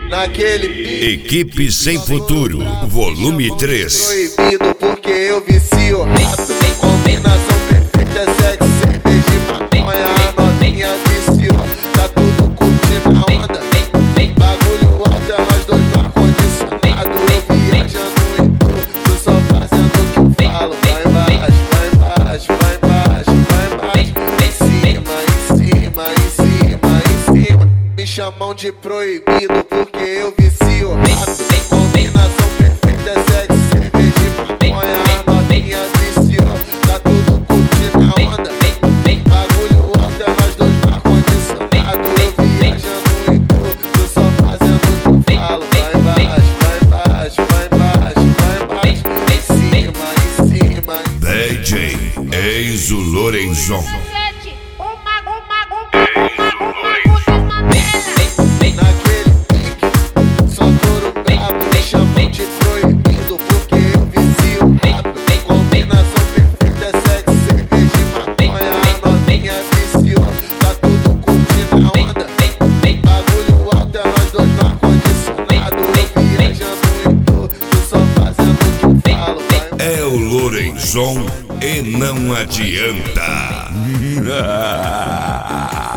naquele pique. Equipe Sem Futuro, volume 3. Proibido porque eu vicio rápido. Combinação perfeita, sexo, cerveja e maconha. A novinha viciou, tá tudo curtindo a onda. Bagulho alto, nós dois no ar-condicionado. Eu viajando em tudo, só fazendo o que eu falo. Vai embaixo, vai embaixo, vai embaixo, vai embaixo. Em cima, em cima, em cima, em cima. Me chamam de proibido porque eu vicio rápido. Combinação perfeita, sexo, cerveja e maconha. A novinha viciou, tá tudo curtindo a onda. Bagulho alto, nós dois no ar-condicionado. Eu viajando em tudo, só fazendo o que eu falo. Vai embaixo, vai embaixo, vai embaixo, vai embaixo. Em cima, em cima. DJ Enzo Lorenzon. Naquele pique, só couro brabo. Me chamam de proibido porque eu vicio rápido. Combinação perfeita, sexo, cerveja e maconha. A novinha viciou, tá tudo curtindo a onda. Bagulho alto, nós dois no ar-condicionado. Eu viajando em tudo, só fazendo o que eu falo. É o Lorenzon e não adianta.